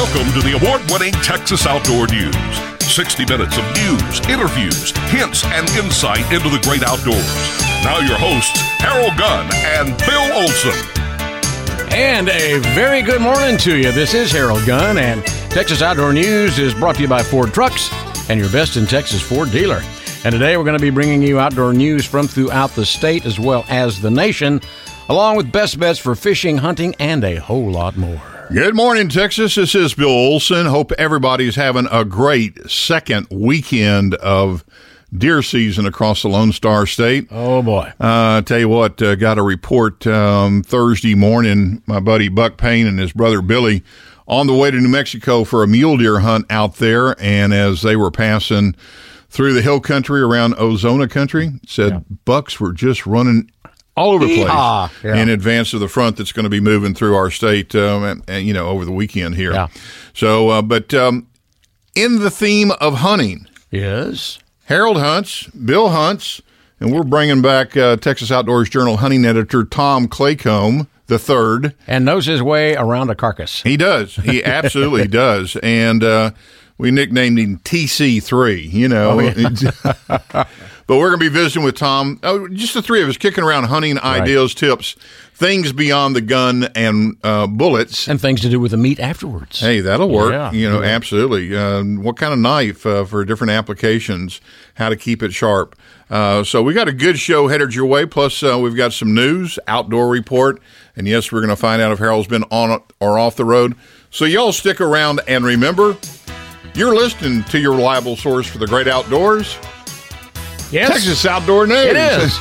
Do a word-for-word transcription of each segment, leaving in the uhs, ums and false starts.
Welcome to the award-winning Texas Outdoor News. sixty minutes of news, interviews, hints, and insight into the great outdoors. Now your hosts, Harold Gunn and Bill Olson. And a very good morning to you. This is Harold Gunn, and Texas Outdoor News is brought to you by Ford Trucks and your best in Texas Ford dealer. And today we're going to be bringing you outdoor news from throughout the state as well as the nation, along with best bets for fishing, hunting, and a whole lot more. Good morning, Texas. This is Bill Olson. Hope everybody's having a great second weekend of deer season across the Lone Star State. Oh, boy. Uh, tell you what, uh, got a report um, Thursday morning. My buddy Buck Payne and his brother Billy on the way to New Mexico for a mule deer hunt out there. And as they were passing through the hill country around Ozona country, said yeah. bucks were just running all over the place yeah. in advance of the front that's going to be moving through our state, um, and, and, you know, over the weekend here. Yeah. So, uh, but um, in the theme of hunting, yes, Harold hunts, Bill hunts, and we're bringing back uh, Texas Outdoors Journal hunting editor Tom Claycomb the third, and knows his way around a carcass. He does. He absolutely does, and uh, we nicknamed him T C three. You know. Oh, yeah. But we're going to be visiting with Tom, oh, just the three of us, kicking around hunting right. ideas, tips, things beyond the gun and uh, bullets. And things to do with the meat afterwards. Hey, that'll work. Yeah. You know, yeah. absolutely. Uh, what kind of knife uh, for different applications, how to keep it sharp. Uh, so we got a good show headed your way, plus uh, we've got some news, outdoor report, and yes, we're going to find out if Harold's been on or off the road. So y'all stick around, and remember, you're listening to your reliable source for the great outdoors. Yes. Texas Outdoor News. It is.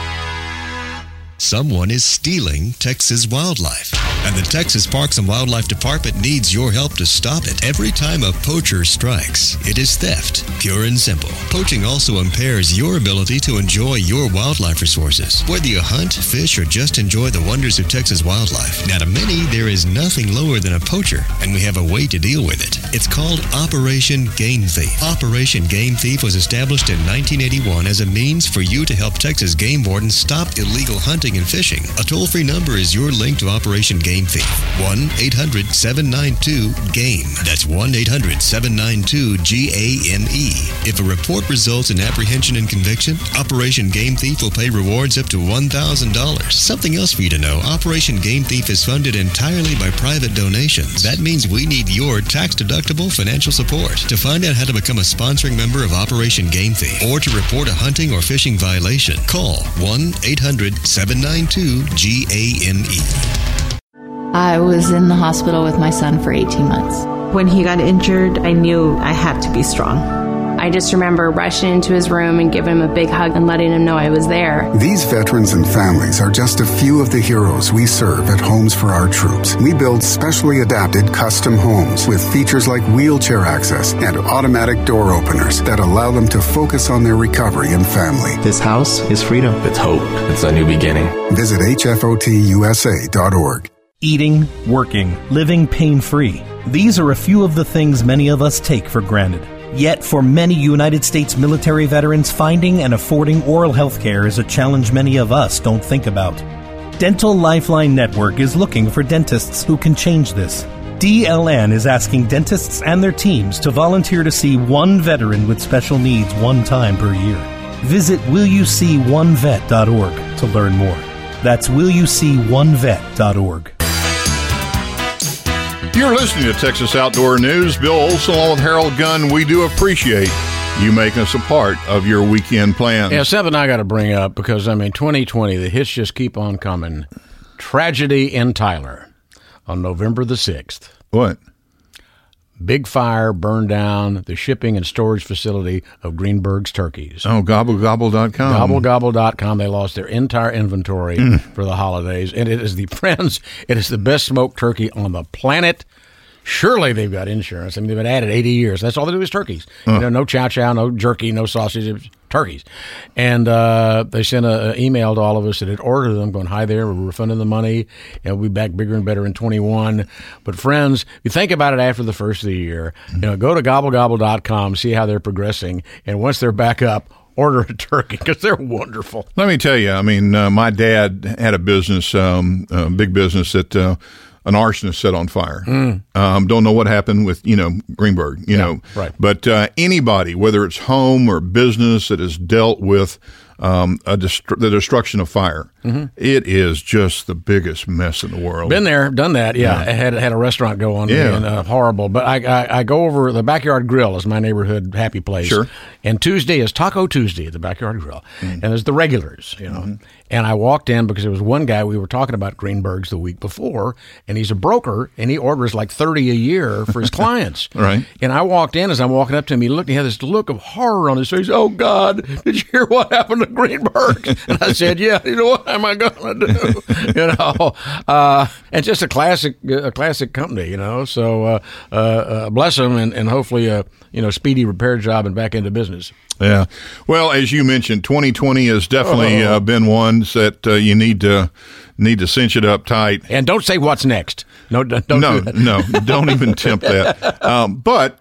Someone is stealing Texas wildlife, and the Texas Parks and Wildlife Department needs your help to stop it. Every time a poacher strikes, it is theft, pure and simple. Poaching also impairs your ability to enjoy your wildlife resources. Whether you hunt, fish, or just enjoy the wonders of Texas wildlife, now to many, there is nothing lower than a poacher, and we have a way to deal with it. It's called Operation Game Thief. Operation Game Thief was established in nineteen eighty-one as a means for you to help Texas game wardens stop illegal hunting and fishing. A toll-free number is your link to Operation Game Thief. one eight hundred seven nine two GAME. That's one eight hundred seven nine two G A M E. If a report results in apprehension and conviction, Operation Game Thief will pay rewards up to one thousand dollars. Something else for you to know, Operation Game Thief is funded entirely by private donations. That means we need your tax-deductible financial support. To find out how to become a sponsoring member of Operation Game Thief or to report a hunting or fishing violation, call one eight hundred seven nine two G A M E. I was in the hospital with my son for eighteen months. When he got injured, I knew I had to be strong. I just remember rushing into his room and giving him a big hug and letting him know I was there. These veterans and families are just a few of the heroes we serve at Homes for Our Troops. We build specially adapted custom homes with features like wheelchair access and automatic door openers that allow them to focus on their recovery and family. This house is freedom. It's hope. It's a new beginning. Visit H F O T U S A dot org. Eating, working, living pain-free. These are a few of the things many of us take for granted. Yet, for many United States military veterans, finding and affording oral health care is a challenge many of us don't think about. Dental Lifeline Network is looking for dentists who can change this. D L N is asking dentists and their teams to volunteer to see one veteran with special needs one time per year. Visit will you see one vet dot org to learn more. That's will you see one vet dot org. You're listening to Texas Outdoor News. Bill Olson along with Harold Gunn. We do appreciate you making us a part of your weekend plans. Yeah, something I got to bring up because, I mean, twenty twenty, the hits just keep on coming. Tragedy in Tyler on November the sixth. What? Big fire burned down the shipping and storage facility of Greenberg's turkeys. Oh, gobble gobble dot com. gobble gobble dot com. They lost their entire inventory mm. for the holidays. And it is the friends, it is the best smoked turkey on the planet. Surely they've got insurance. I mean, they've been at it eighty years. That's all they do is turkeys. Uh. You know, no chow chow, no jerky, no sausage, turkeys. And uh, they sent an email to all of us that had ordered them going, hi there, we're refunding the money, and we'll be back bigger and better in twenty-one. But friends, you think about it after the first of the year, you know, go to gobble gobble dot com, see how they're progressing, and once they're back up, order a turkey because they're wonderful. Let me tell you, I mean, uh, my dad had a business, um, a big business that uh, an arsonist set on fire. Mm. Um, don't know what happened with, you know, Greenberg, you Yeah, know. right. But uh, anybody, whether it's home or business that has dealt with um, a dest- the destruction of fire, mm-hmm. it is just the biggest mess in the world. Been there, done that. Yeah, Yeah. I had had a restaurant go on. Yeah. and, uh, horrible. But I, I I go over the Backyard Grill is my neighborhood happy place. Sure. And Tuesday is Taco Tuesday at the Backyard Grill, Mm. and there's the regulars, you know. Mm-hmm. And I walked in because there was one guy we were talking about Greenberg's the week before, and he's a broker, and he orders like thirty a year for his clients. Right. And I walked in, as I'm walking up to him, he looked, he had this look of horror on his face. Oh God, did you hear what happened to Greenberg? And I said, yeah. You know, what am I going to do? You know, uh, and just a classic, a classic company. You know, so uh, uh, uh, bless them, and, and hopefully, a you know, speedy repair job and back into business. Yeah. Well, as you mentioned, twenty twenty has definitely Oh. uh, been one that uh, you need to need to cinch it up tight. And don't say what's next. No, don't no, do that. no, don't even tempt that. Um, but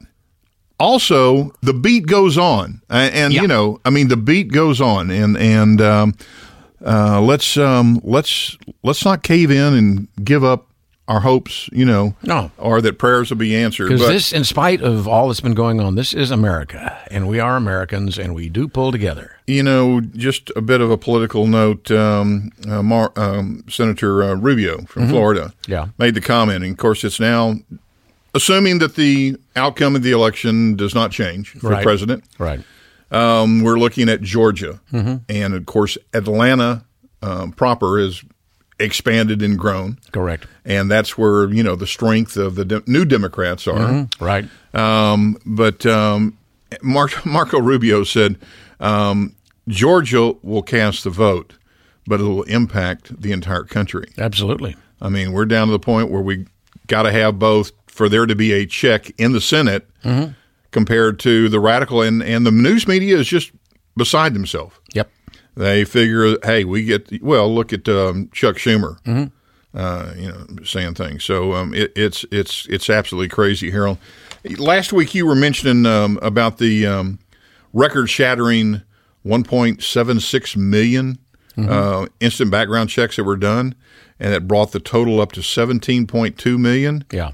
also, the beat goes on, and, and Yeah. you know, I mean, the beat goes on, and and um, uh, let's um, let's let's not cave in and give up our hopes, you know, No. or that prayers will be answered. Because But this, in spite of all that's been going on, this is America, and we are Americans, and we do pull together. you know, just a bit of a political note. Um, uh, Mar- um, Senator uh, Rubio from Florida, Yeah. made the comment, and of course, it's now assuming that the outcome of the election does not change for Right. president. Right. Um, we're looking at Georgia, and of course, Atlanta um, proper is expanded and grown, Correct. and that's where you know the strength of the de- new Democrats are. Right. Um, but um, Mar- Marco Rubio said um, Georgia will cast the vote, but it will impact the entire country. Absolutely. I mean, we're down to the point where we got to have both for there to be a check in the Senate compared to the radical, and, and the news media is just beside themselves. Yep. They figure, hey, we get well. Look at um, Chuck Schumer, uh, you know, saying things. So um, it, it's it's it's absolutely crazy, Harold. Last week you were mentioning um, about the um, record-shattering one point seven six million uh, instant background checks that were done, and it brought the total up to seventeen point two million, Yeah.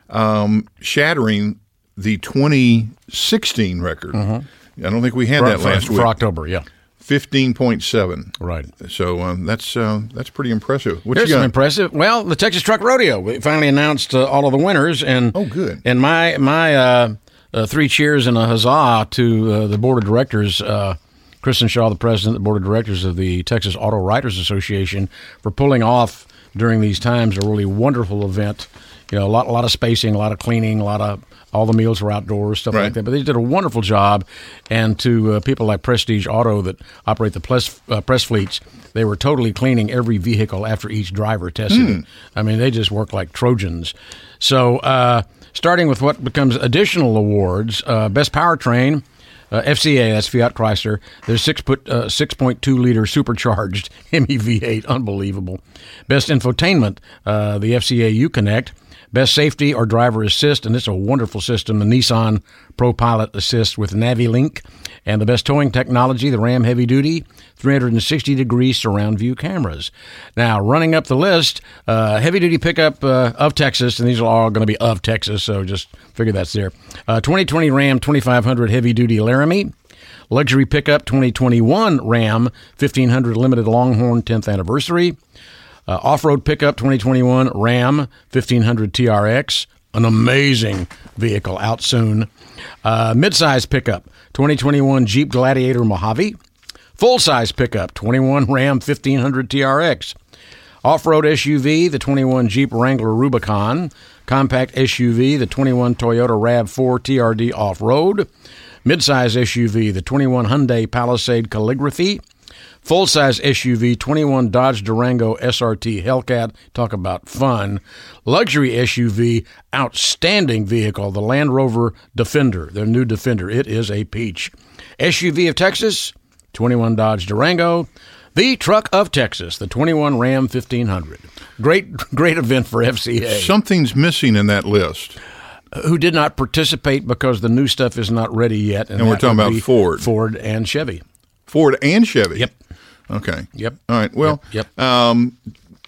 shattering the twenty sixteen record. I don't think we had that for, last for week. October, yeah. fifteen point seven. Right. So um, that's uh, that's pretty impressive. What Here's you some got? impressive. Well, the Texas Truck Rodeo. We finally announced uh, all of the winners, and Oh, good. And my my uh, uh, three cheers and a huzzah to uh, the board of directors. Uh, Kristen Shaw, the president of the board of directors of the Texas Auto Writers Association, for pulling off during these times a really wonderful event. You know, a lot, a lot of spacing, a lot of cleaning, a lot of all the meals were outdoors, stuff Right. like that. But they did a wonderful job. And to uh, people like Prestige Auto that operate the press, uh, press fleets, they were totally cleaning every vehicle after each driver tested it. I mean, they just work like Trojans. So, uh, starting with what becomes additional awards, uh, best powertrain. Uh, F C A, that's Fiat Chrysler. There's six put uh, six point two liter supercharged M E V eight, unbelievable. Best infotainment, uh, the F C A Uconnect. Best safety or driver assist, and it's a wonderful system, the Nissan ProPilot Assist with NaviLink. And the best towing technology, the Ram Heavy Duty, three hundred sixty degree surround view cameras. Now, running up the list, uh, heavy duty pickup uh, of Texas, and these are all going to be of Texas, so just figure that's there. Uh, twenty twenty Ram twenty-five hundred heavy duty Laramie. Luxury pickup twenty twenty-one Ram fifteen hundred limited Longhorn tenth anniversary. Uh, off-road pickup twenty twenty-one Ram fifteen hundred T R X, an amazing vehicle, out soon. Uh, mid-size pickup twenty twenty-one Jeep Gladiator Mojave. Full-size pickup twenty-one Ram fifteen hundred T R X. Off-road S U V, the twenty-one Jeep Wrangler Rubicon. Compact S U V, the twenty-one Toyota RAV four T R D Off-Road. Mid-size S U V, the twenty-one Hyundai Palisade Calligraphy. Full-size S U V, twenty-one Dodge Durango S R T Hellcat. Talk about fun. Luxury S U V, outstanding vehicle, the Land Rover Defender, their new Defender. It is a peach. S U V of Texas, twenty-one Dodge Durango. The truck of Texas, the twenty-one Ram fifteen hundred. Great, great event for F C A. Something's missing in that list. Who did not participate because the new stuff is not ready yet. And we're that talking would about be Ford. Ford and Chevy. Ford and Chevy. Yep. Okay. Yep. All right. Well, Yep. Um,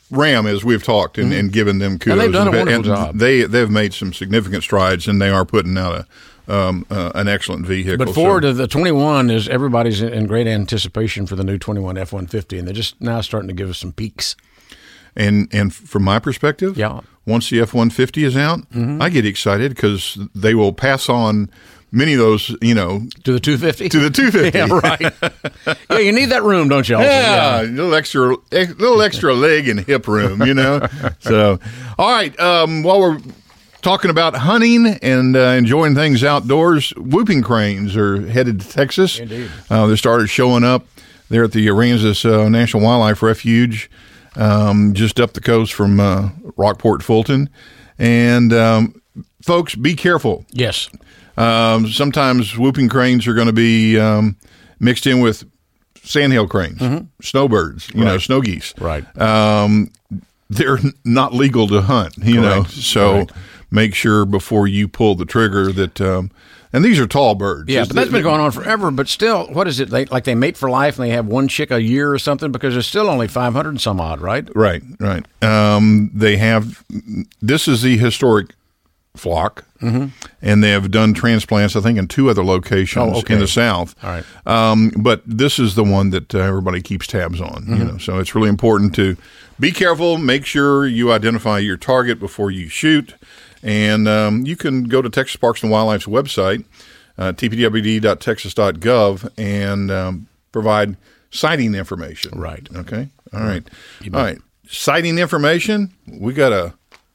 Ram, as we've talked and, mm-hmm. and given them kudos. And they've done a wonderful and job. They, they've made some significant strides, and they are putting out a Um, uh, an excellent vehicle. But Ford, so. the twenty-one is everybody's in great anticipation for the new twenty-one F one fifty, and they're just now starting to give us some peaks. And and from my perspective, yeah. once the F one fifty is out, mm-hmm. I get excited because they will pass on many of those, you know, to the two fifty. To the two fifty, yeah, right. Yeah, you need that room, don't you? Also? Yeah, yeah, a little extra, a little extra leg and hip room, you know. So, all right, um, while we're talking about hunting and uh, enjoying things outdoors, whooping cranes are headed to Texas. Indeed. Uh, they started showing up there at the Aransas uh, National Wildlife Refuge, um, just up the coast from uh, Rockport, Fulton. And, um, folks, be careful. Yes. Um, sometimes whooping cranes are going to be um, mixed in with sandhill cranes, mm-hmm. snowbirds, you right. know, snow geese. Right. Um, they're not legal to hunt, you Correct. know, so... Correct. Make sure before you pull the trigger that, um, and these are tall birds. Yeah, but that's been going on forever. But still, what is it? They, like they mate for life and they have one chick a year or something because there's still only five hundred and some odd, right? Right, right. Um, they have, this is the historic flock, mm-hmm. and they have done transplants, I think, in two other locations oh, okay. in the South. All right. Um, but this is the one that uh, everybody keeps tabs on, mm-hmm. you know, so it's really important to be careful, make sure you identify your target before you shoot. And um, you can go to Texas Parks and Wildlife's website, uh, t p w d dot texas dot gov, and um, provide sighting information. Right. Okay. All right. All right. Sighting information. We got a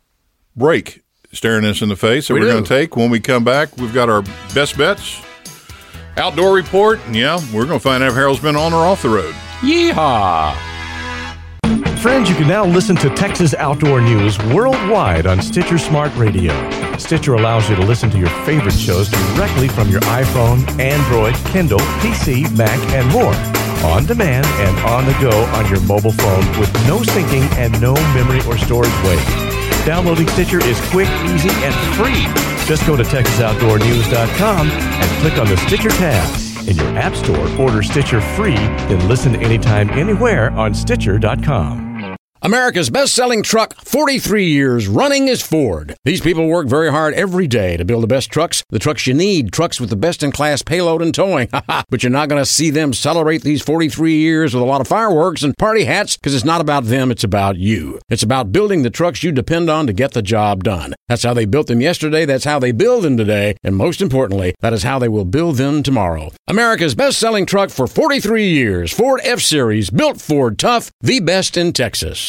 break staring us in the face that we we're do. going to take. When we come back, we've got our best bets, outdoor report. And yeah, we're going to find out if Harold's been on or off the road. Yeehaw! Friends, you can now listen to Texas Outdoor News worldwide on Stitcher Smart Radio. Stitcher allows you to listen to your favorite shows directly from your iPhone, Android, Kindle, P C, Mac, and more. On demand and on the go on your mobile phone with no syncing and no memory or storage waste. Downloading Stitcher is quick, easy, and free. Just go to texas outdoor news dot com and click on the Stitcher tab. In your app store, order Stitcher free, then listen anytime, anywhere on Stitcher dot com. America's best-selling truck, forty-three years running, is Ford. These people work very hard every day to build the best trucks, the trucks you need, trucks with the best-in-class payload and towing. But you're not going to see them celebrate these forty-three years with a lot of fireworks and party hats because it's not about them, it's about you. It's about building the trucks you depend on to get the job done. That's how they built them yesterday, that's how they build them today, and most importantly, that is how they will build them tomorrow. America's best-selling truck for forty-three years, Ford F-Series, built Ford tough, the best in Texas.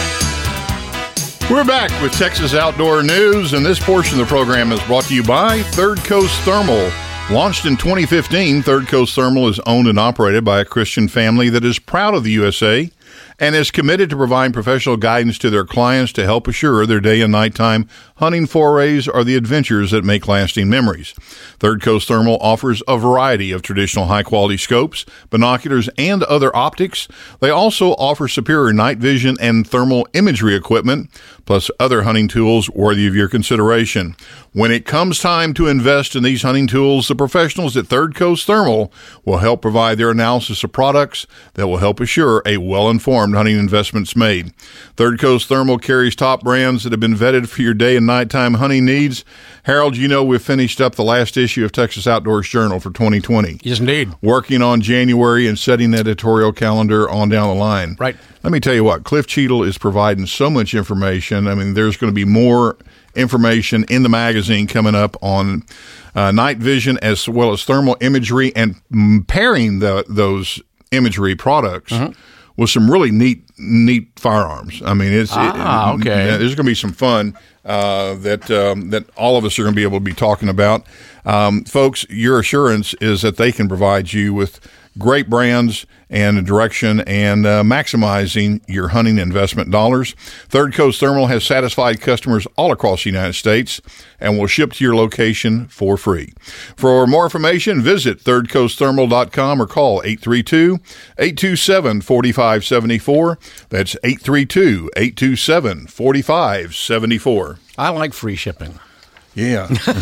We're back with Texas Outdoor News, and this portion of the program is brought to you by Third Coast Thermal. Launched in twenty fifteen, Third Coast Thermal is owned and operated by a Christian family that is proud of the U S A and is committed to providing professional guidance to their clients to help assure their day and nighttime hunting forays are the adventures that make lasting memories. Third Coast Thermal offers a variety of traditional high-quality scopes, binoculars, and other optics. They also offer superior night vision and thermal imagery equipment, plus other hunting tools worthy of your consideration. When it comes time to invest in these hunting tools, the professionals at Third Coast Thermal will help provide their analysis of products that will help assure a well-informed hunting investments made. Third Coast Thermal carries top brands that have been vetted for your day and nighttime hunting needs. Harold, you know we've finished up the last issue of Texas Outdoors Journal for twenty twenty. Yes, indeed. Working on January and setting the editorial calendar on down the line. Right. Let me tell you what, Cliff Cheadle is providing so much information. I mean, there's going to be more information in the magazine coming up on uh, night vision as well as thermal imagery and pairing the, those imagery products uh-huh. with some really neat neat firearms. I mean, it's ah, it, okay. There's going to be some fun uh, that um, that all of us are going to be able to be talking about. Um, folks, your assurance is that they can provide you with great brands and direction and uh, maximizing your hunting investment dollars. Third Coast Thermal has satisfied customers all across the United States and will ship to your location for free. For more information, visit third coast thermal dot com or call eight three two, eight two seven, four five seven four. That's eight three two, eight two seven, four five seven four. I like free shipping. Yeah.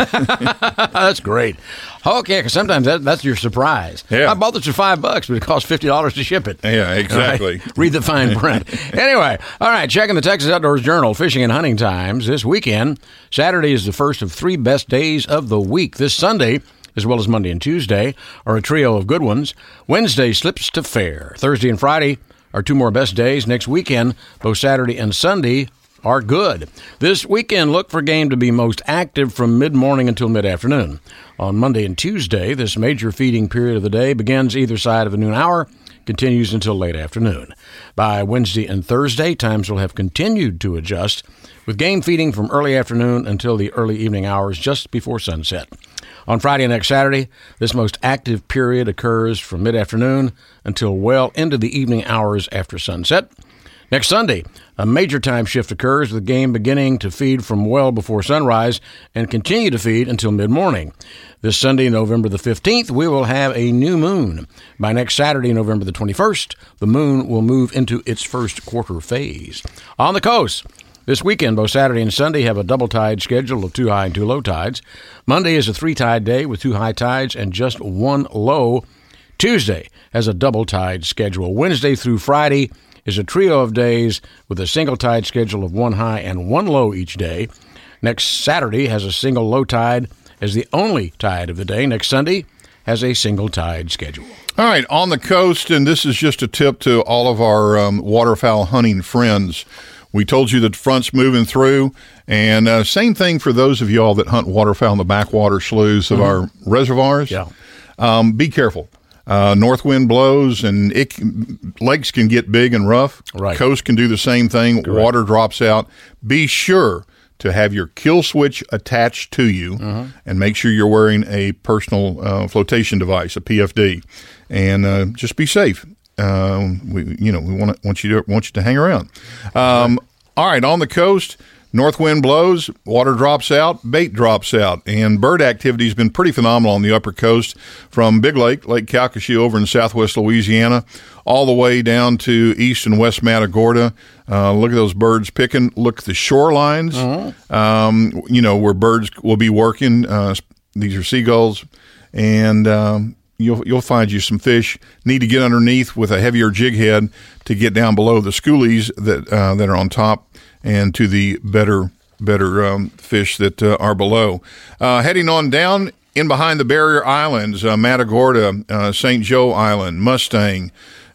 That's great. Okay, because sometimes that, that's your surprise. Yeah. I bought this for five bucks, but it cost fifty dollars to ship it. Yeah, exactly. Right? Read the fine print. Anyway, all right, checking the Texas Outdoors Journal, Fishing and Hunting Times this weekend. Saturday is the first of three best days of the week. This Sunday, as well as Monday and Tuesday, are a trio of good ones. Wednesday slips to fair. Thursday and Friday are two more best days. Next weekend, both Saturday and Sunday are good. This weekend, look for game to be most active from mid-morning until mid-afternoon. On Monday and Tuesday, this major feeding period of the day begins either side of the noon hour, continues until late afternoon. By Wednesday and Thursday, times will have continued to adjust, with game feeding from early afternoon until the early evening hours just before sunset. On Friday and next Saturday, this most active period occurs from mid-afternoon until well into the evening hours after sunset. Next Sunday, a major time shift occurs, with game beginning to feed from well before sunrise and continue to feed until mid-morning. This Sunday, November the fifteenth, we will have a new moon. By next Saturday, November the twenty-first, the moon will move into its first quarter phase. On the coast, this weekend, both Saturday and Sunday have a double tide schedule of two high and two low tides. Monday is a three tide day with two high tides and just one low. Tuesday has a double tide schedule. Wednesday through Friday is a trio of days with a single tide schedule of one high and one low each day. Next Saturday has a single low tide as the only tide of the day. Next Sunday has a single tide schedule. All right, on the coast, and this is just a tip to all of our um, waterfowl hunting friends. We told you that the front's moving through, and uh, same thing for those of y'all that hunt waterfowl in the backwater sloughs of mm-hmm. our reservoirs. Yeah. Um, be careful. Uh, north wind blows, and it lakes can get big and rough. Right. Coast can do the same thing. Correct. Water drops out. Be sure to have your kill switch attached to you, uh-huh. and make sure you're wearing a personal uh, flotation device, a P F D, and uh, just be safe. Um, we, you know, we want want you to want you to hang around. Um, right. All right, on the coast. North wind blows, water drops out, bait drops out, and bird activity has been pretty phenomenal on the upper coast from Big Lake, Lake Calcasieu over in southwest Louisiana, all the way down to east and west Matagorda. Uh, look at those birds picking. Look at the shorelines, uh-huh. um, you know, where birds will be working. Uh, these are seagulls, and um, you'll you'll find you some fish. Need to get underneath with a heavier jig head to get down below the schoolies that uh, that are on top, and to the better better um, fish that uh, are below. Uh, heading on down in behind the barrier islands, uh, Matagorda, uh, Saint Joe Island, Mustang,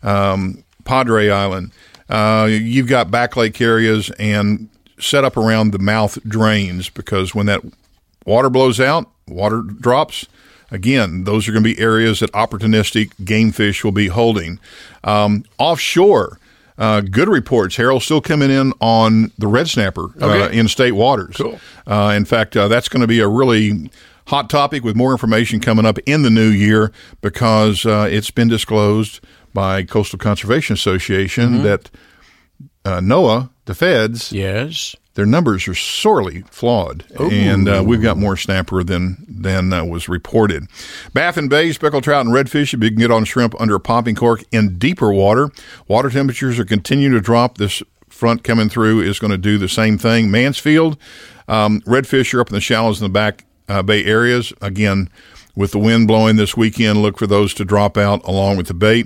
um, Padre Island. Uh, you've got back lake areas and set up around the mouth drains, because when that water blows out, water drops, again, those are going to be areas that opportunistic game fish will be holding. Um, offshore, Uh, good reports, Harold, still coming in on the red snapper okay. uh, in state waters. Cool. Uh, in fact, uh, that's going to be a really hot topic with more information coming up in the new year, because uh, it's been disclosed by Coastal Conservation Association mm-hmm. that uh, NOAA, the feds, yes, their numbers are sorely flawed, Ooh. and uh, we've got more snapper than than uh, was reported. Baffin Bay, speckled trout, and redfish, you can get on shrimp under a popping cork in deeper water. Water temperatures are continuing to drop. This front coming through is going to do the same thing. Mansfield, um, redfish are up in the shallows in the back uh, bay areas. Again, with the wind blowing this weekend, look for those to drop out along with the bait.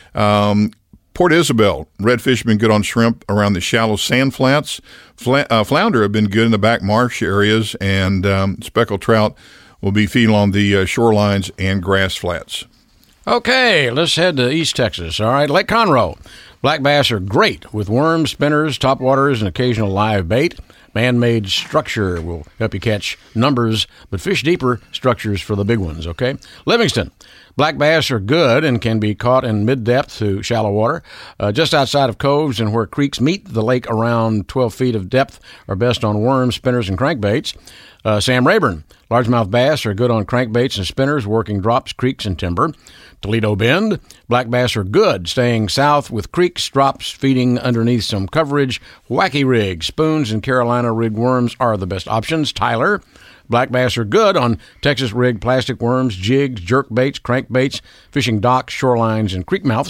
Um, Port Isabel, redfish have been good on shrimp around the shallow sand flats. Fla- uh, flounder have been good in the back marsh areas, and um, speckled trout will be feeding on the uh, shorelines and grass flats. Okay, let's head to East Texas. All right, Lake Conroe. Black bass are great with worms, spinners, topwaters, and occasional live bait. Man-made structure will help you catch numbers, but fish deeper structures for the big ones, okay? Livingston. Black bass are good and can be caught in mid-depth to shallow water. Uh, just outside of coves and where creeks meet the lake around twelve feet of depth are best on worms, spinners, and crankbaits. Uh, Sam Rayburn. Largemouth bass are good on crankbaits and spinners, working drops, creeks, and timber. Toledo Bend. Black bass are good, staying south with creeks, drops, feeding underneath some coverage. Wacky rig, spoons, and Carolina rig worms are the best options. Tyler. Black bass are good on Texas rig, plastic worms, jigs, jerk baits, crankbaits, fishing docks, shorelines, and creek mouths.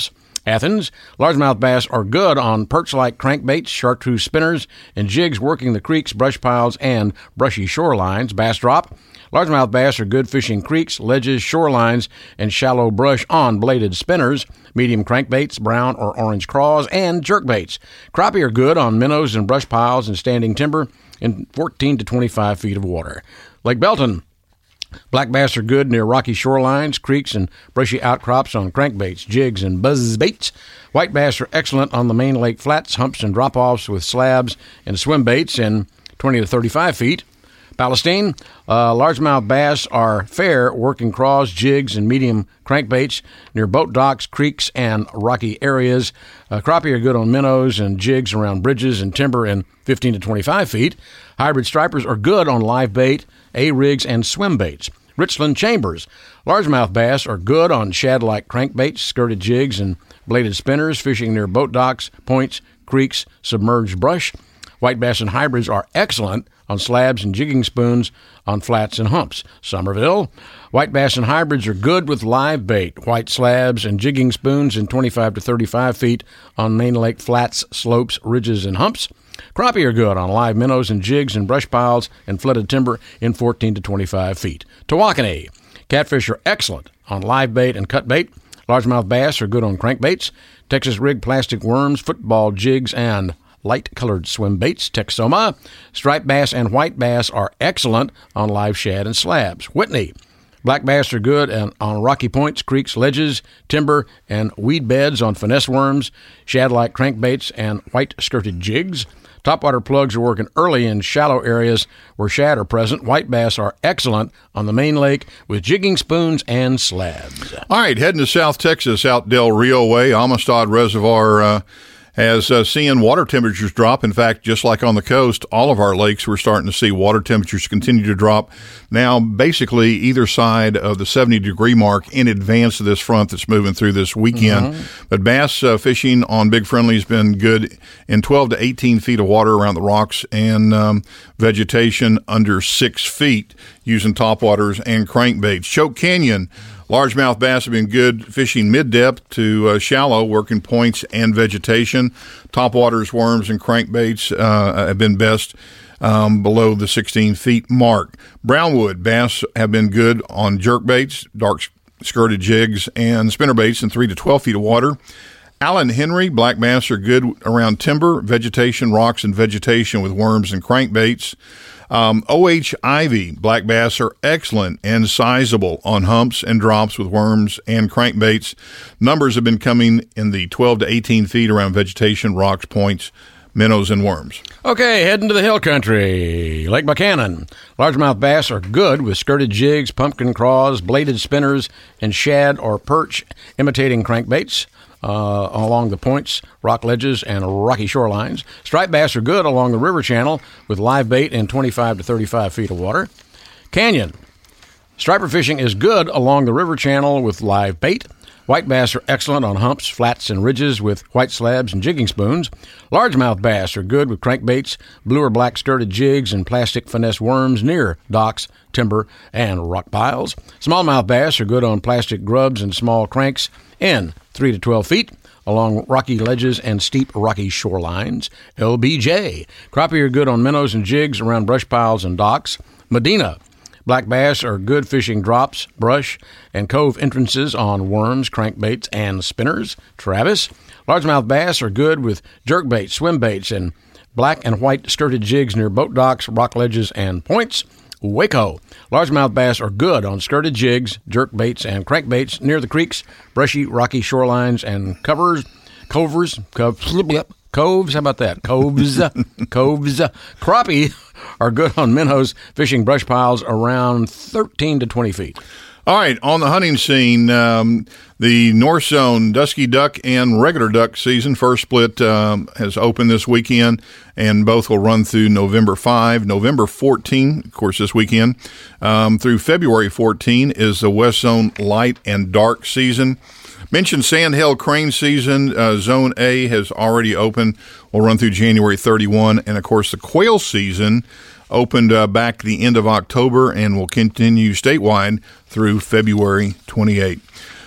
Athens, largemouth bass are good on perch-like crankbaits, chartreuse spinners, and jigs working the creeks, brush piles, and brushy shorelines. Bastrop, largemouth bass are good fishing creeks, ledges, shorelines, and shallow brush on bladed spinners, medium crankbaits, brown or orange craws, and jerkbaits. Crappie are good on minnows and brush piles and standing timber in fourteen to twenty-five feet of water. Lake Belton, black bass are good near rocky shorelines, creeks, and brushy outcrops on crankbaits, jigs, and buzz baits. White bass are excellent on the main lake flats, humps, and drop-offs with slabs and swim baits in twenty to thirty-five feet. Palestine, uh, largemouth bass are fair working craws, jigs, and medium crankbaits near boat docks, creeks, and rocky areas. Uh, crappie are good on minnows and jigs around bridges and timber in fifteen to twenty-five feet. Hybrid stripers are good on live bait, A-rigs, and swim baits. Richland Chambers, largemouth bass are good on shad-like crankbaits, skirted jigs, and bladed spinners fishing near boat docks, points, creeks, submerged brush. White bass and hybrids are excellent on slabs and jigging spoons on flats and humps. Somerville, white bass and hybrids are good with live bait, white slabs, and jigging spoons in twenty-five to thirty-five feet on main lake flats, slopes, ridges, and humps. Crappie are good on live minnows and jigs and brush piles and flooded timber in fourteen to twenty-five feet. Tawakanee, catfish are excellent on live bait and cut bait. Largemouth bass are good on crankbaits. Texas rig plastic worms, football jigs, and light-colored swim baits. Texoma, striped bass and white bass are excellent on live shad and slabs. Whitney, black bass are good on, on rocky points, creeks, ledges, timber, and weed beds on finesse worms, shad-like crankbaits, and white-skirted jigs. Topwater plugs are working early in shallow areas where shad are present. White bass are excellent on the main lake with jigging spoons and slabs. All right, heading to South Texas, out Del Rio way, Amistad Reservoir uh, has uh, seen water temperatures drop. In fact, just like on the coast, all of our lakes, we're starting to see water temperatures continue to drop. Now, basically, either side of the seventy-degree mark in advance of this front that's moving through this weekend. Mm-hmm. But bass uh, fishing on Big Friendly has been good in twelve to eighteen feet of water around the rocks and um, vegetation under six feet using topwaters and crankbaits. Choke Canyon, largemouth bass have been good fishing mid-depth to uh, shallow, working points and vegetation. Topwaters, worms, and crankbaits uh, have been best um, below the sixteen feet mark. Brownwood bass have been good on jerkbaits, dark skirted jigs, and spinnerbaits in three to twelve feet of water. Allen Henry, black bass are good around timber, vegetation, rocks, and vegetation with worms and crankbaits. Um, O H Ivy, black bass are excellent and sizable on humps and drops with worms and crankbaits. Numbers have been coming in the twelve to eighteen feet around vegetation, rocks, points, minnows, and worms. Okay, heading to the hill country. Lake Buchanan. Largemouth bass are good with skirted jigs, pumpkin craws, bladed spinners, and shad or perch imitating crankbaits. Uh, along the points, rock ledges, and rocky shorelines. Striped bass are good along the river channel with live bait in twenty-five to thirty-five feet of water. Canyon. Striper fishing is good along the river channel with live bait. White bass are excellent on humps, flats, and ridges with white slabs and jigging spoons. Largemouth bass are good with crankbaits, blue or black skirted jigs, and plastic finesse worms near docks, timber, and rock piles. Smallmouth bass are good on plastic grubs and small cranks in three to twelve feet along rocky ledges and steep rocky shorelines. L B J. Crappie are good on minnows and jigs around brush piles and docks. Medina. Black bass are good fishing drops, brush, and cove entrances on worms, crankbaits, and spinners. Travis. Largemouth bass are good with jerkbaits, swim baits, and black and white skirted jigs near boat docks, rock ledges, and points. Waco. Largemouth bass are good on skirted jigs, jerk baits, and crankbaits near the creeks, brushy, rocky shorelines, and covers, covers, coves, coves, how about that? Coves, coves. Crappie are good on minnows, fishing brush piles around thirteen to twenty feet. All right, on the hunting scene, um, the North Zone Dusky Duck and Regular Duck season, first split um, has opened this weekend, and both will run through November fifth. November fourteenth, of course, this weekend, um, through February fourteenth is the West Zone Light and Dark season. Mentioned Sandhill Crane season, uh, Zone A has already opened, will run through January thirty-first, and, of course, the Quail season opened uh, back the end of October and will continue statewide through February twenty-eighth.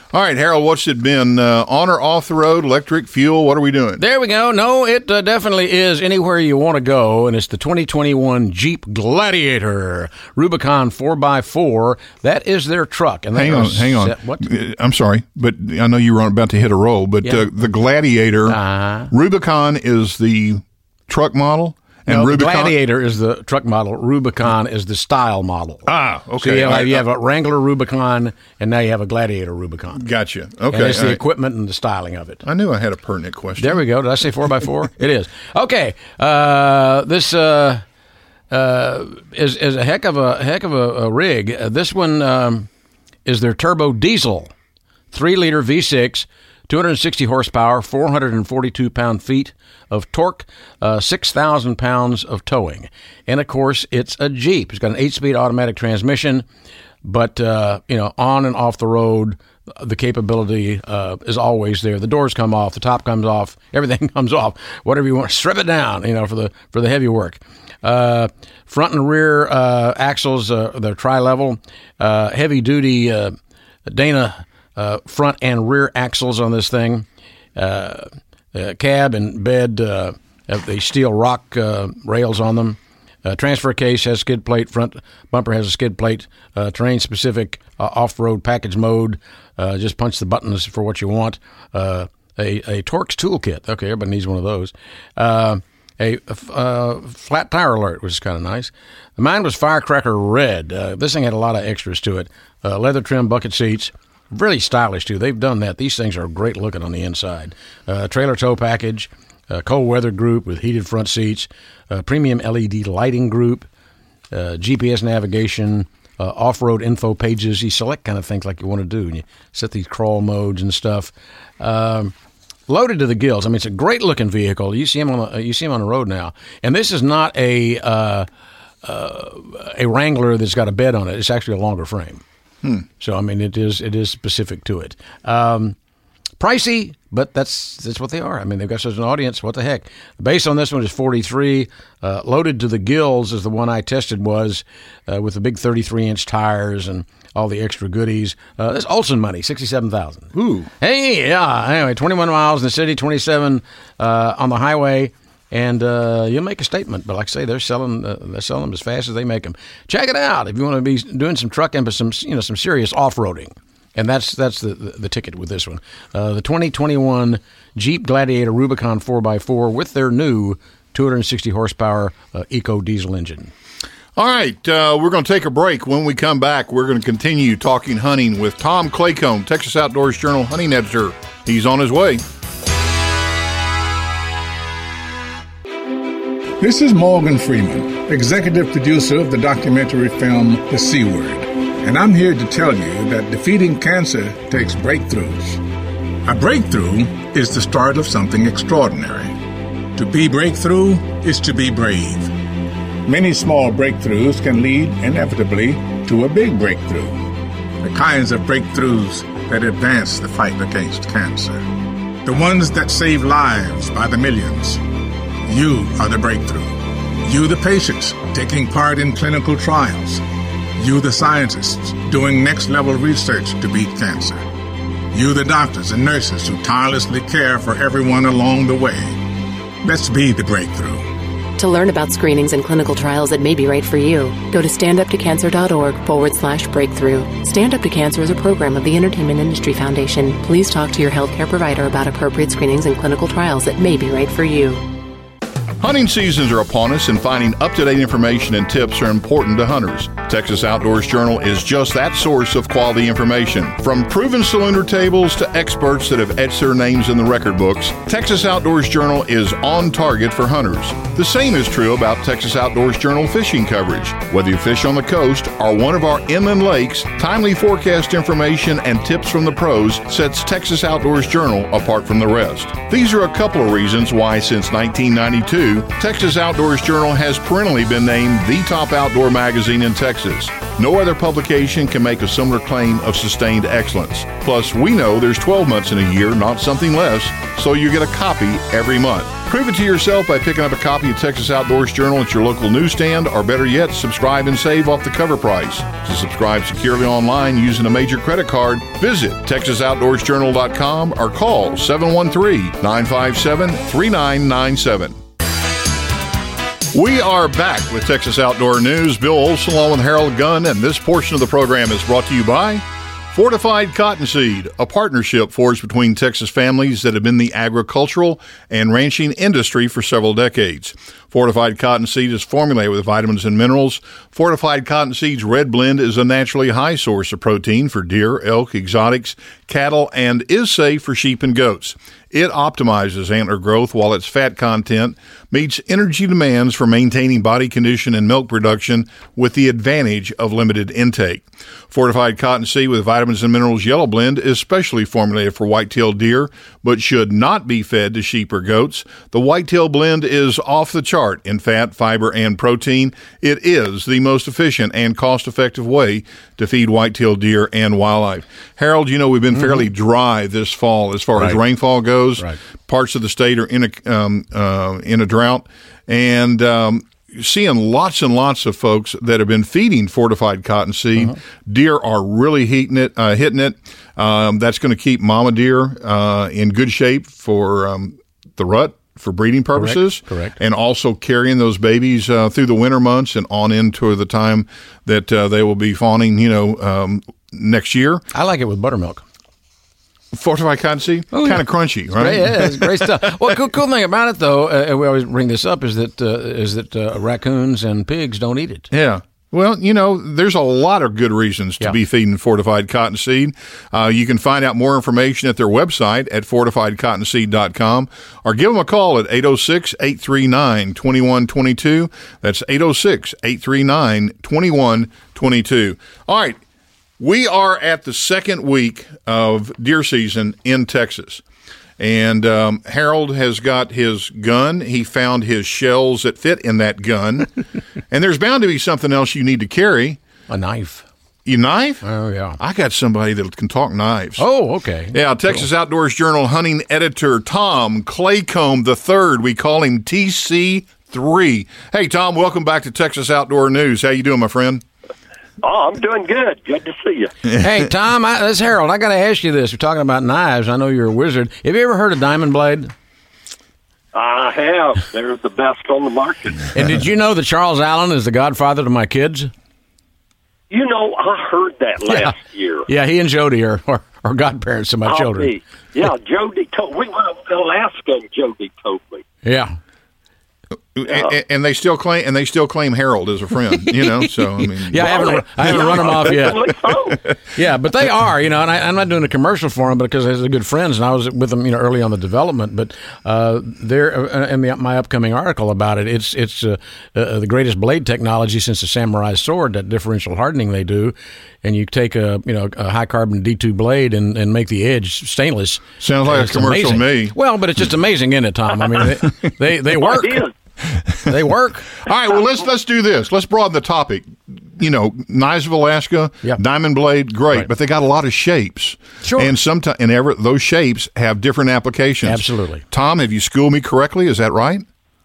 All right, Harold, what's it been? Uh, on or off the road, electric, fuel, what are we doing? There we go. No, it uh, definitely is anywhere you want to go, and it's the twenty twenty-one Jeep Gladiator Rubicon four by four. That is their truck. And hang on, hang on. Set, what? I'm sorry, but I know you were about to hit a roll, but yeah. uh, the Gladiator, uh-huh. Rubicon is the truck model? And no, Rubicon? Gladiator is the truck model. Rubicon is the style model. Ah, okay. So you have, I, you have a Wrangler Rubicon, and now you have a Gladiator Rubicon. Gotcha. Okay. And it's the right. equipment and the styling of it. I knew I had a pertinent question. There we go. Did I say four by four? It is. Okay. Uh, this uh, uh, is is a heck of a heck of a, a rig. Uh, this one um, is their turbo diesel, three liter V six. two hundred sixty horsepower, four hundred forty-two pound-feet of torque, uh, six thousand pounds of towing. And, of course, it's a Jeep. It's got an eight-speed automatic transmission, but, uh, you know, on and off the road, the capability uh, is always there. The doors come off, the top comes off, everything comes off. Whatever you want, strip it down, you know, for the for the heavy work. Uh, front and rear uh, axles, uh, they're tri-level, uh, heavy-duty uh, Dana Uh, front and rear axles on this thing. Uh, uh, cab and bed uh, have the steel rock uh, rails on them. Uh, transfer case has skid plate. Front bumper has a skid plate. Uh, terrain-specific uh, off-road package mode. Uh, just punch the buttons for what you want. Uh, a, a Torx toolkit. Okay, everybody needs one of those. Uh, a uh, flat tire alert, which is kind of nice. Mine was firecracker red. Uh, this thing had a lot of extras to it. Uh, leather trim bucket seats. Really stylish, too. They've done that. These things are great looking on the inside. Uh, trailer tow package, uh, cold weather group with heated front seats, uh, premium L E D lighting group, uh, G P S navigation, uh, off-road info pages. You select kind of things like you want to do, and you set these crawl modes and stuff. Um, loaded to the gills. I mean, it's a great looking vehicle. You see them on the, you see them on the road now. And this is not a uh, uh, a Wrangler that's got a bed on it. It's actually a longer frame. Hmm. So I mean, it is it is specific to it. Um, pricey, but that's that's what they are. I mean, they've got such an audience. What the heck? The base on this one is forty-three. Uh, loaded to the gills is the one I tested was uh, with the big thirty-three inch tires and all the extra goodies. Uh, that's Olson money, sixty-seven thousand. Ooh. Hey, yeah. Anyway, twenty-one miles in the city, twenty-seven uh, on the highway. And uh, you'll make a statement, but like I say, they're selling uh, they're selling them as fast as they make them. Check it out if you want to be doing some trucking, but some you know some serious off roading, and that's that's the, the, the ticket with this one. Uh, the twenty twenty-one Jeep Gladiator Rubicon four by four with their new two hundred sixty horsepower uh, Eco Diesel engine. All right, uh, we're going to take a break. When we come back, we're going to continue talking hunting with Tom Claycomb, Texas Outdoors Journal hunting editor. He's on his way. This is Morgan Freeman, executive producer of the documentary film The C Word, and I'm here to tell you that defeating cancer takes breakthroughs. A breakthrough is the start of something extraordinary. To be breakthrough is to be brave. Many small breakthroughs can lead inevitably to a big breakthrough. The kinds of breakthroughs that advance the fight against cancer. The ones that save lives by the millions. You are the breakthrough. You, the patients, taking part in clinical trials. You, the scientists, doing next-level research to beat cancer. You, the doctors and nurses who tirelessly care for everyone along the way. Let's be the breakthrough. To learn about screenings and clinical trials that may be right for you, go to standuptocancer.org forward slash breakthrough. Stand Up to Cancer is a program of the Entertainment Industry Foundation. Please talk to your healthcare provider about appropriate screenings and clinical trials that may be right for you. Hunting seasons are upon us, and finding up-to-date information and tips are important to hunters. Texas Outdoors Journal is just that source of quality information. From proven salooner tables to experts that have etched their names in the record books, Texas Outdoors Journal is on target for hunters. The same is true about Texas Outdoors Journal fishing coverage. Whether you fish on the coast or one of our inland lakes, timely forecast information and tips from the pros sets Texas Outdoors Journal apart from the rest. These are a couple of reasons why since nineteen ninety-two, Texas Outdoors Journal has perennially been named the top outdoor magazine in Texas. No other publication can make a similar claim of sustained excellence. Plus, we know there's twelve months in a year, not something less, so you get a copy every month. Prove it to yourself by picking up a copy of Texas Outdoors Journal at your local newsstand, or better yet, subscribe and save off the cover price. To subscribe securely online using a major credit card, visit texas outdoors journal dot com or call seven one three, nine five seven, three nine nine seven. We are back with Texas Outdoor News. Bill Olson along with Harold Gunn, and this portion of the program is brought to you by Fortified Cottonseed, a partnership forged between Texas families that have been in the agricultural and ranching industry for several decades. Fortified Cottonseed is formulated with vitamins and minerals. Fortified Cottonseed's red blend is a naturally high source of protein for deer, elk, exotics, cattle, and is safe for sheep and goats. It optimizes antler growth while its fat content meets energy demands for maintaining body condition and milk production with the advantage of limited intake. Fortified Cottonseed with vitamins and minerals yellow blend is specially formulated for white-tailed deer, but should not be fed to sheep or goats. The white-tail blend is off the chart in fat, fiber, and protein. It is the most efficient and cost-effective way to feed white-tailed deer and wildlife. Harold, you know we've been mm-hmm. fairly dry this fall as far right. as rainfall goes. Right. Parts of the state are in a um, uh, in a drought, and um, seeing lots and lots of folks that have been feeding Fortified Cottonseed. Uh-huh. Deer are really heating it, uh, hitting it. Um, that's going to keep mama deer uh, in good shape for um, the rut, for breeding purposes. Correct. Correct. And also carrying those babies uh, through the winter months and on into the time that uh, they will be fawning, you know, um, next year. I like it with buttermilk. Fortified Cottonseed, oh, kind yeah. of crunchy, right? Great, yeah, it's great stuff. Well, cool, cool thing about it, though, uh, we always bring this up, is that uh, is that uh, raccoons and pigs don't eat it. Yeah. Well, you know, there's a lot of good reasons to yeah. be feeding Fortified Cottonseed. Uh, you can find out more information at their website at fortified cottonseed dot com, or give them a call at eight oh six, eight three nine, two one two two. That's eight oh six, eight three nine, two one two two. All right. We are at the second week of deer season in Texas, and um, Harold has got his gun. He found his shells that fit in that gun, and there's bound to be something else you need to carry. A knife. You knife? Oh, yeah. I got somebody that can talk knives. Oh, okay. Yeah, Texas cool. Outdoors Journal hunting editor Tom Claycomb the third. We call him T C three. Hey, Tom, welcome back to Texas Outdoor News. How you doing, my friend? Oh, I'm doing good. Good to see you. Hey, Tom, I, this is Harold. I got to ask you this. We're talking about knives. I know you're a wizard. Have you ever heard of Diamond Blade? I have. They're the best on the market. And did you know that Charles Allen is the godfather to my kids? You know, I heard that last yeah. year. Yeah, he and Jody are, are, are godparents to my I'll children. Be. Yeah, Jody told we went to Alaska and Jody told me. Yeah. Yeah. And, and they still claim, and they still claim Harold as a friend, you know. So I mean, yeah, I haven't, I haven't run them off yet. Yeah, but they are, you know. And I, I'm not doing a commercial for them because they're good friends, and I was with them, you know, early on the development. But uh, they're uh, in the, my upcoming article about it. It's it's uh, uh, the greatest blade technology since the samurai sword. That differential hardening they do, and you take a you know a high carbon D two blade and, and make the edge stainless. Sounds like a commercial amazing. to me. Well, but it's just amazing, isn't it, Tom? I mean, they they, they work. They work. All right, well, let's let's do this. Let's broaden the topic. You know, knives of Alaska, yeah. Diamond Blade, great, right. but they got a lot of shapes. Sure. And sometimes, and ever those shapes have different applications. Absolutely. Tom, have you schooled me correctly? Is that right?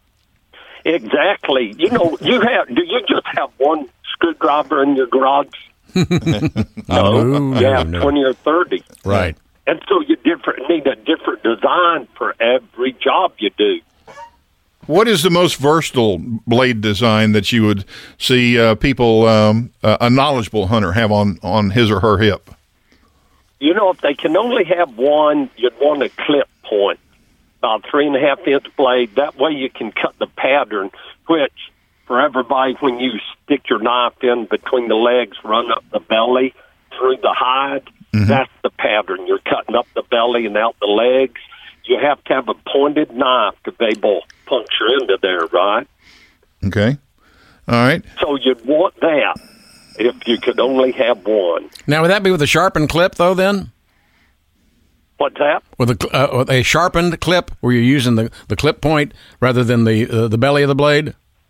Exactly. You know, you have. Do you just have one screwdriver in your garage? no, no, you have no. twenty or thirty. Right. And so you different need a different design for every job you do. What is the most versatile blade design that you would see uh, people, um, uh, a knowledgeable hunter, have on, on his or her hip? You know, if they can only have one, you'd want a clip point, about three and a half inch blade. That way you can cut the pattern, which for everybody, when you stick your knife in between the legs, run up the belly through the hide, mm-hmm. that's the pattern. You're cutting up the belly and out the legs. You have to have a pointed knife to be able to puncture into there, right? Okay. All right. So you'd want that if you could only have one. Now, would that be with a sharpened clip, though, then? What's that? With a, uh, with a sharpened clip, where you're using the, the clip point rather than the uh, the belly of the blade?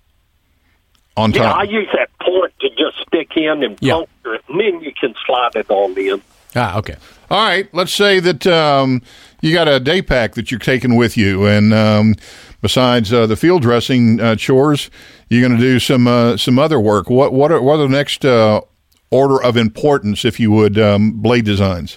On top. Yeah, I use that point to just stick in and yeah. puncture it, and then you can slide it on in. Ah, okay. All right. Let's say that um, you got a day pack that you're taking with you, and um, besides uh, the field dressing uh, chores, you're going to do some uh, some other work. What what are, what are the next uh, order of importance, if you would, um, blade designs?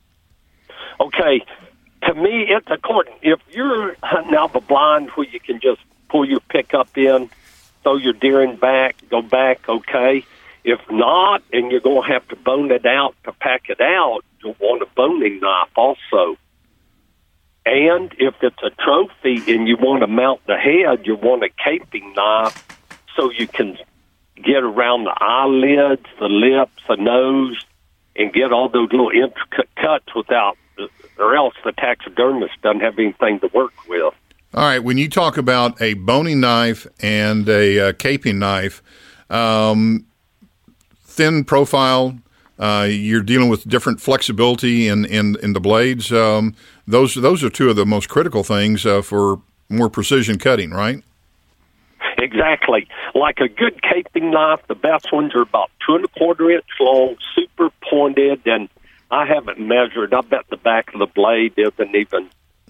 Okay, to me, it's according. If you're hunting out the blind where you can just pull your pickup in, throw your deer in back, go back, okay. If not, and you're going to have to bone it out to pack it out, you'll want a boning knife also. And if it's a trophy and you want to mount the head, you want a caping knife so you can get around the eyelids, the lips, the nose, and get all those little intricate cuts without, or else the taxidermist doesn't have anything to work with. All right, when you talk about a boning knife and a uh, caping knife, um, thin profile, uh, you're dealing with different flexibility in, in, in the blades. Um, those those are two of the most critical things uh, for more precision cutting, right? Exactly. Like a good caping knife, the best ones are about two and a quarter inch long, super pointed, and I haven't measured. I bet the back of the blade isn't even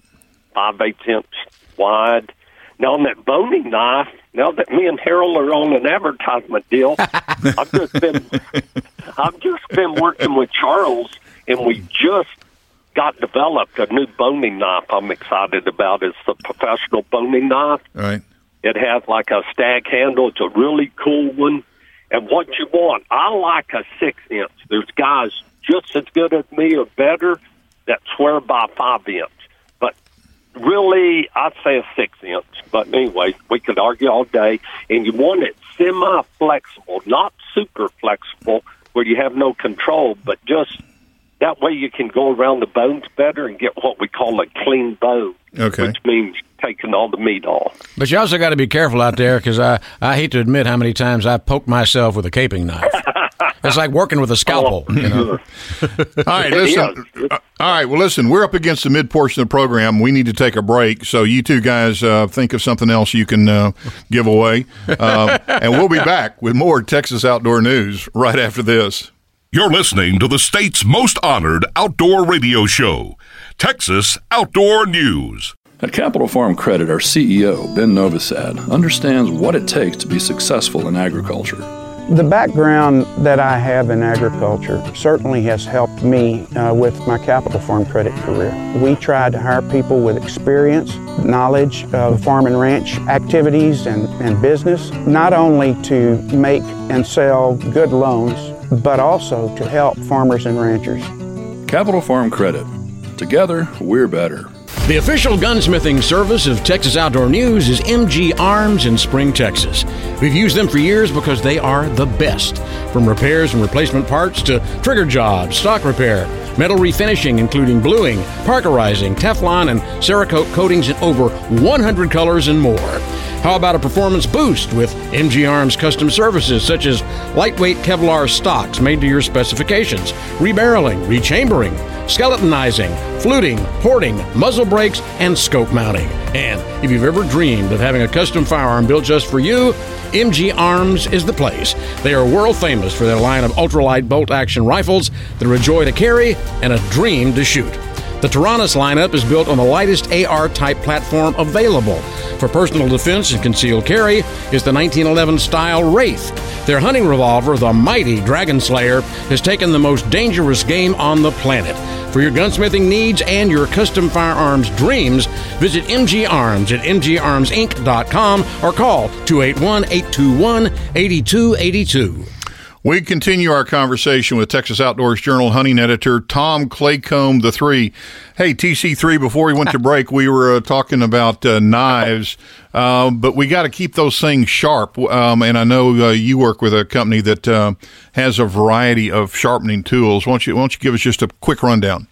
five eighths inch wide. Now, on that boning knife, now that me and Harold are on an advertisement deal, I've just been I've just been working with Charles, and we just got developed a new boning knife I'm excited about. It's the professional boning knife. All right. It has like a stag handle. It's a really cool one. And what you want, I like a six inch. There's guys just as good as me or better that swear by five inch. But really, I'd say a six inch. But anyway, we could argue all day. And you want it semi-flexible, not super flexible where you have no control, but just that way you can go around the bones better and get what we call a clean bone, okay. which means taking all the meat off. But you also got to be careful out there because I, I hate to admit how many times I poked myself with a caping knife. It's like working with a scalpel. Oh, you know? All right, listen. All right, well, listen, we're up against the mid portion of the program. We need to take a break, so you two guys uh, think of something else you can uh, give away. Uh, and we'll be back with more Texas Outdoor News right after this. You're listening to the state's most honored outdoor radio show, Texas Outdoor News. At Capital Farm Credit, our C E O, Ben Novosad, understands what it takes to be successful in agriculture. The background that I have in agriculture certainly has helped me uh, with my Capital Farm Credit career. We try to hire people with experience, knowledge of farm and ranch activities and, and business, not only to make and sell good loans, but also to help farmers and ranchers. Capital Farm Credit. Together, we're better. The official gunsmithing service of Texas Outdoor News is M G Arms in Spring, Texas. We've used them for years because they are the best. From repairs and replacement parts to trigger jobs, stock repair, metal refinishing, including bluing, parkerizing, Teflon, and Cerakote coatings in over one hundred colors and more. How about a performance boost with M G Arms custom services such as lightweight Kevlar stocks made to your specifications, rebarreling, rechambering, skeletonizing, fluting, porting, muzzle brakes, and scope mounting. And if you've ever dreamed of having a custom firearm built just for you, M G Arms is the place. They are world famous for their line of ultralight bolt-action rifles that are a joy to carry and a dream to shoot. The Tyrannus lineup is built on the lightest A R-type platform available. For personal defense and concealed carry is the nineteen eleven style Wraith. Their hunting revolver, the mighty Dragon Slayer, has taken the most dangerous game on the planet. For your gunsmithing needs and your custom firearms dreams, visit M G Arms at m g arms inc dot com or call two eight one, eight two one, eight two eight two. We continue our conversation with Texas Outdoors Journal hunting editor Tom Claycomb the Three. Hey, T C three, before we went to break, we were uh, talking about uh, knives, uh, but we got to keep those things sharp. Um, and I know uh, you work with a company that uh, has a variety of sharpening tools. Why don't you, why don't you give us just a quick rundown?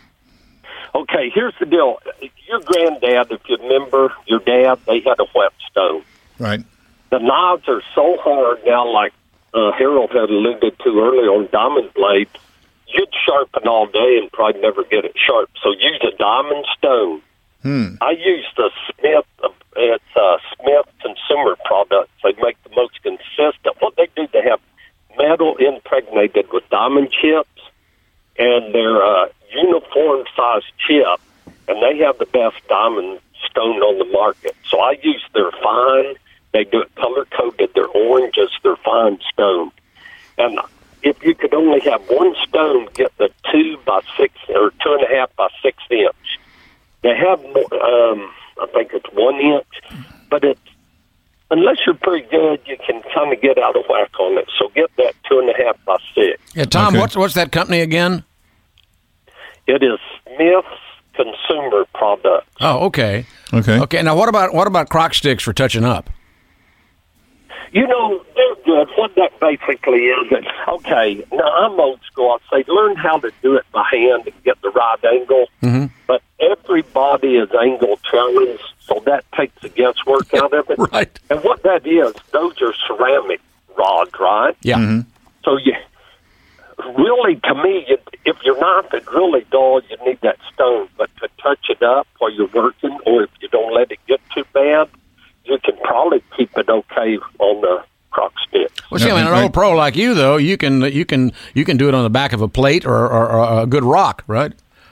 Okay, here's the deal. Your granddad, if you remember, your dad, they had a whetstone. Right. The knives are so hard now, like Uh, Harold had alluded to earlier on diamond blade, you'd sharpen all day and probably never get it sharp. So use a diamond stone. Hmm. I use the Smith, uh, it's uh, Smith consumer products. They make the most consistent. What they do, they have metal impregnated with diamond chips, and they're uh, uniform size chip, and they have the best diamond stone on on the market. So I use their fine. They do it color-coded. They're oranges. They're fine stone. And if you could only have one stone, get the two by six or two and a half by six inch. They have, um, I think it's one inch, but it's, unless you're pretty good, you can kind of get out of whack on it. So get that two and a half by six. Yeah, Tom, Okay. what's what's that company again? It is Smith's Consumer Products. Oh, okay. Okay. Okay. Now, what about what about crock sticks for touching up? You know, they're good. What that basically is, that, okay, now I'm old school. I'd say learn how to do it by hand and get the right angle. Mm-hmm. But everybody is angle challenged, so that takes the guesswork out of it. Right. And what that is, those are ceramic rods, right? Yeah. Mm-hmm. So you really, to me, you, if your knife is really dull, you need that stone. But to touch it up while you're working, or if you don't let it get too bad, you can probably keep it okay on the crock stick. Well, see, I mean, an old pro like you, though, you can you can you can do it on the back of a plate or, or, or a good rock, right?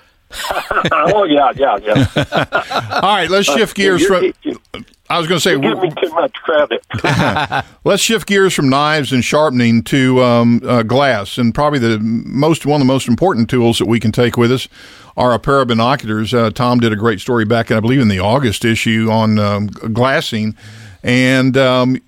Oh yeah, yeah, yeah. All right, let's shift gears you, from. you, you, I was going to say, you give me too much credit. let's shift gears from knives and sharpening to um, uh, glass, and probably the most one of the most important tools that we can take with us are a pair of binoculars. Uh, Tom did a great story back, I believe, in the August issue on um, glassing, and um,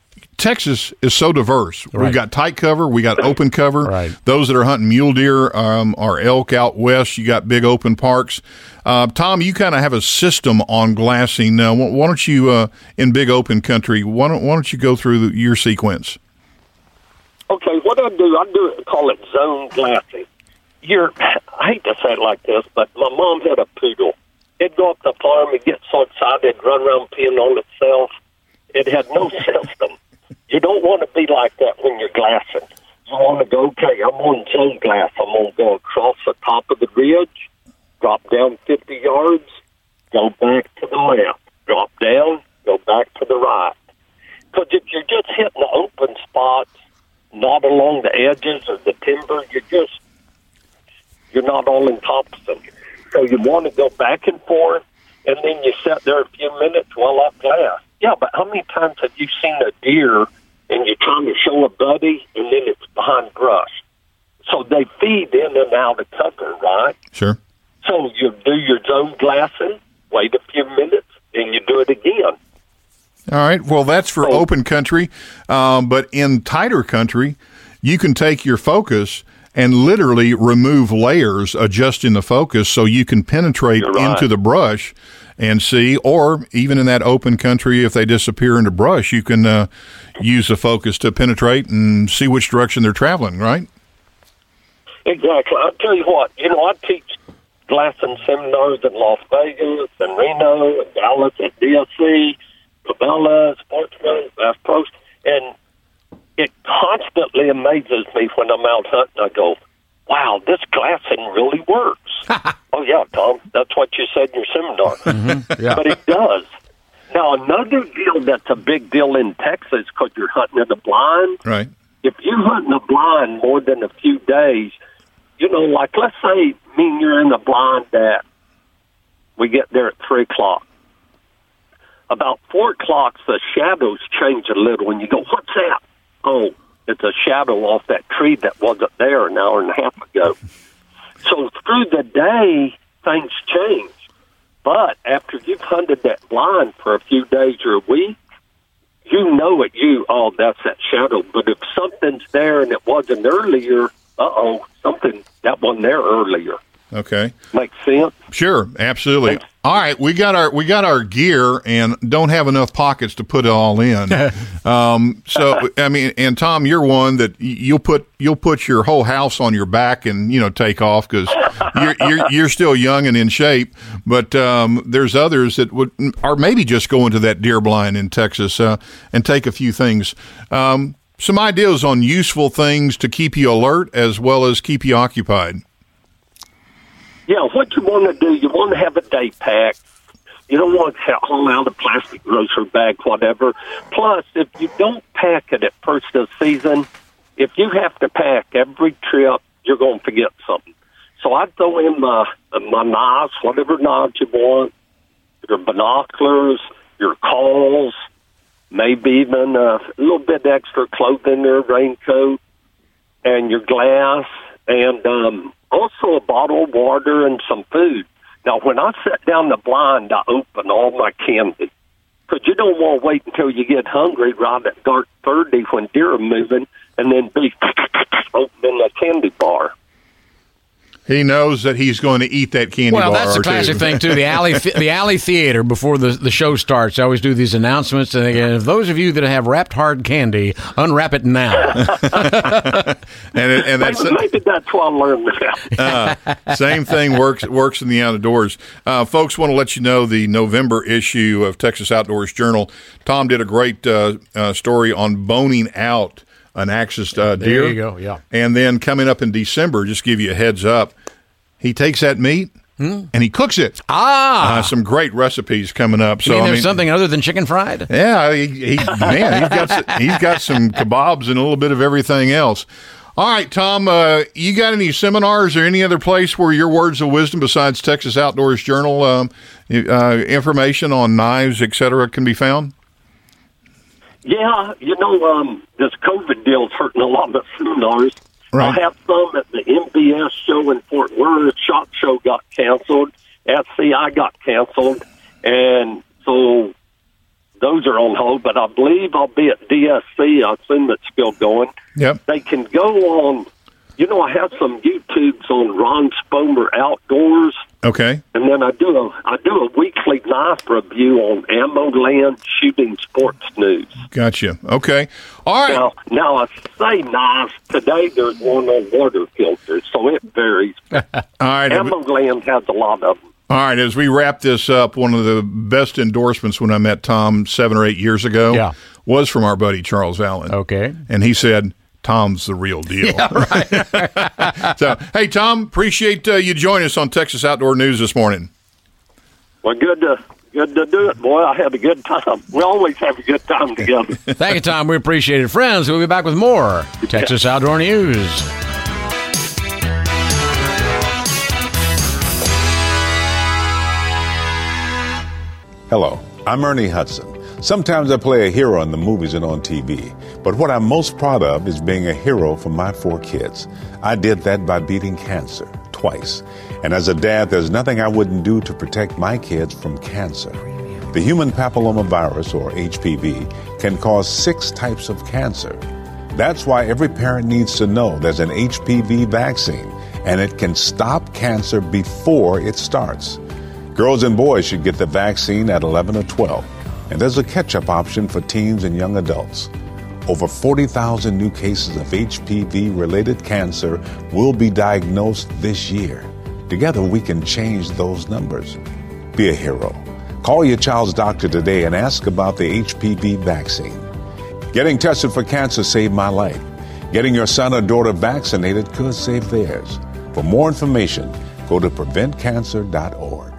Texas is so diverse. Right. We've got tight cover, we got open cover. Right. Those that are hunting mule deer um, are elk out west. You got big open parks. Uh, Tom, you kind of have a system on glassing. Uh, why don't you, uh, in big open country, why don't, why don't you go through the, your sequence? Okay, what I do, I do it, call it zone glassing. You're, I hate to say it like this, but my mom had a poodle. It'd go up the farm, it'd get so excited, it'd run around peeing on itself. It had no system. You don't want to be like that when you're glassing. You want to go, okay, I'm on zone glass. I'm going to go across the top of the ridge, drop down fifty yards, go back to the left, drop down, go back to the right. Because if you're just hitting the open spots, not along the edges of the timber, you're just, you're not all encompassing. So you want to go back and forth, and then you sit there a few minutes while I glass. Yeah, but how many times have you seen a deer and you're trying to show a buddy and then it's behind brush? So they feed in and out of cover, right? Sure. So you do your zone glassing, wait a few minutes, and you do it again. All right. Well, that's for open country. Um, but in tighter country, you can take your focus and literally remove layers, adjusting the focus so you can penetrate right. into the brush and see, or even in that open country, if they disappear into brush, you can uh, use the focus to penetrate and see which direction they're traveling, right? Exactly. I'll tell you what, you know, I teach glassing seminars in Las Vegas and Reno and Dallas at D S C, Cabela, Sportsman, Bass Pro, and it constantly amazes me when I'm out hunting. I go, wow, this glassing really works. Oh, yeah, Tom, that's what you said in your seminar. Mm-hmm. Yeah. But it does. Now, another deal that's a big deal in Texas, because you're hunting in the blind, right? If you hunt in the blind more than a few days, you know, like let's say me and you're in the blind at, we get there at three o'clock. About four o'clock, the shadows change a little, and you go, what's that? Oh, it's a shadow off that tree that wasn't there an hour and a half ago. So through the day, things change. But after you've hunted that blind for a few days or a week, you know it. You, oh, that's that shadow. But if something's there and it wasn't earlier, uh-oh, something that wasn't there earlier. Okay. Makes sense? Sure, absolutely. All right, we got our we got our gear and don't have enough pockets to put it all in. um, so I mean, and Tom, you're one that you'll put you'll put your whole house on your back and you know take off because you're, you're you're still young and in shape. But um, there's others that would or maybe just go into that deer blind in Texas uh, and take a few things. Um, some ideas on useful things to keep you alert as well as keep you occupied. Yeah, what you want to do, you want to have a day pack. You don't want to haul out a plastic grocery bag, whatever. Plus, if you don't pack it at first of the season, if you have to pack every trip, you're going to forget something. So I throw in my my knives, whatever knives you want, your binoculars, your calls, maybe even a little bit extra clothing or raincoat, and your glass, and um, also a bottle of water and some food. Now, when I set down the blind, I open all my candy, because you don't want to wait until you get hungry right at dark thirty when deer are moving, and then be opening the candy bar. He knows that he's going to eat that candy well, bar. Well, that's the classic two. thing, too. The alley the alley theater, before the, the show starts, they always do these announcements. And again, if those of you that have wrapped hard candy, unwrap it now. and it, and that's maybe, maybe that's why I learned that. uh, same thing works works in the outdoors. Uh, folks, want to let you know the November issue of Texas Outdoors Journal. Tom did a great uh, uh, story on boning out an axis uh, deer. There you go, yeah. And then coming up in December, just give you a heads up, he takes that meat hmm? and he cooks it. Ah, uh, some great recipes coming up. You so mean I there's mean, something other than chicken fried? Yeah, he, he, man, he's got some, he's got some kebabs and a little bit of everything else. All right, Tom, uh, you got any seminars or any other place where your words of wisdom besides Texas Outdoors Journal um, uh, information on knives, et cetera, can be found? Yeah, you know, um, this COVID deal is hurting a lot of seminars. Right. I have some at the M B S show in Fort Worth. SHOT Show got canceled. S C I got canceled. And so those are on hold. But I believe I'll be at D S C. I assume it's still going. Yep. They can go on, you know, I have some YouTubes on Ron Spomer Outdoors. Okay. And then I do a I do a weekly knife review on Ammo Land Shooting Sports News. Gotcha. Okay. All right. Now, now I say knives. Today there's one on water filters, so it varies. All right. Ammo Land has a lot of them. All right. As we wrap this up, one of the best endorsements when I met Tom seven or eight years ago yeah. was from our buddy Charles Allen. Okay. And he said, Tom's the real deal. Yeah, right. So, hey, Tom, appreciate uh, you joining us on Texas Outdoor News this morning. Well, good to good to do it, boy. I had a good time. We always have a good time together. Thank you, Tom. We appreciate it. Friends, we'll be back with more Texas yeah. Outdoor News. Hello, I'm Ernie Hudson. Sometimes I play a hero in the movies and on T V, but what I'm most proud of is being a hero for my four kids. I did that by beating cancer twice. And as a dad, there's nothing I wouldn't do to protect my kids from cancer. The human papillomavirus, or H P V, can cause six types of cancer. That's why every parent needs to know there's an H P V vaccine, and it can stop cancer before it starts. Girls and boys should get the vaccine at eleven or twelve. And there's a catch-up option for teens and young adults. Over forty thousand new cases of H P V-related cancer will be diagnosed this year. Together, we can change those numbers. Be a hero. Call your child's doctor today and ask about the H P V vaccine. Getting tested for cancer saved my life. Getting your son or daughter vaccinated could save theirs. For more information, go to prevent cancer dot org.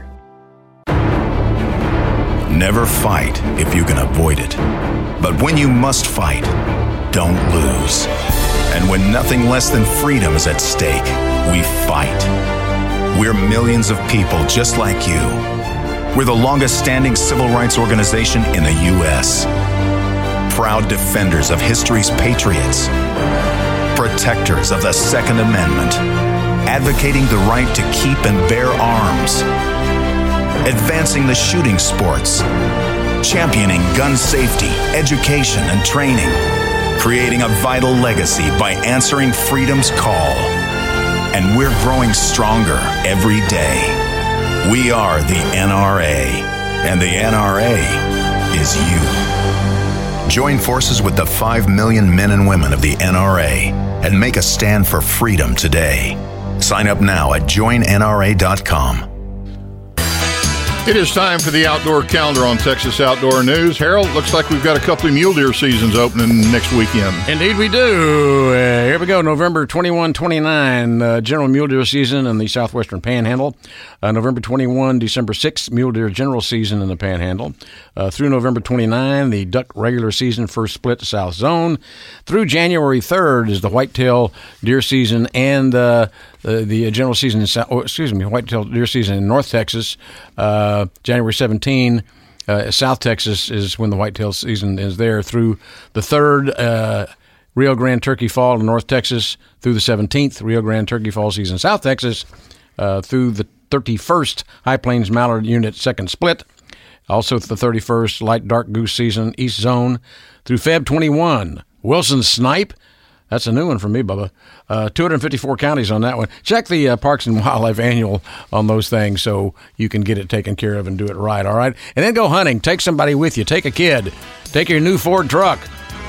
Never fight if you can avoid it. But when you must fight, don't lose. And when nothing less than freedom is at stake, we fight. We're millions of people just like you. We're the longest-standing civil rights organization in the U S Proud defenders of history's patriots. Protectors of the Second Amendment. Advocating the right to keep and bear arms. Advancing the shooting sports, championing gun safety, education, and training, creating a vital legacy by answering freedom's call. And we're growing stronger every day. We are the N R A, and the N R A is you. Join forces with the five million men and women of the N R A and make a stand for freedom today. Sign up now at join N R A dot com. It is time for the Outdoor Calendar on Texas Outdoor News. Harold, looks like we've got a couple of mule deer seasons opening next weekend. Indeed we do. Uh, here we go, November twenty-first, twenty-ninth, uh, general mule deer season in the southwestern Panhandle. Uh, November twenty-first, December sixth, mule deer general season in the Panhandle. Uh, through November twenty-ninth, the duck regular season first split South Zone. Through January third is the whitetail deer season and uh, the, the general season, in, oh, excuse me, whitetail deer season in North Texas, uh, January seventeenth. Uh, South Texas is when the whitetail season is there through the third. Uh, Rio Grande Turkey Fall in North Texas through the seventeenth. Rio Grande Turkey Fall season in South Texas uh, through the thirty-first. High Plains Mallard Unit second split. Also the thirty-first light dark goose season East Zone through February twenty-first. Wilson Snipe. That's a new one for me, Bubba. Uh, two hundred fifty-four counties on that one. Check the uh, Parks and Wildlife Annual on those things so you can get it taken care of and do it right, all right? And then go hunting. Take somebody with you. Take a kid. Take your new Ford truck.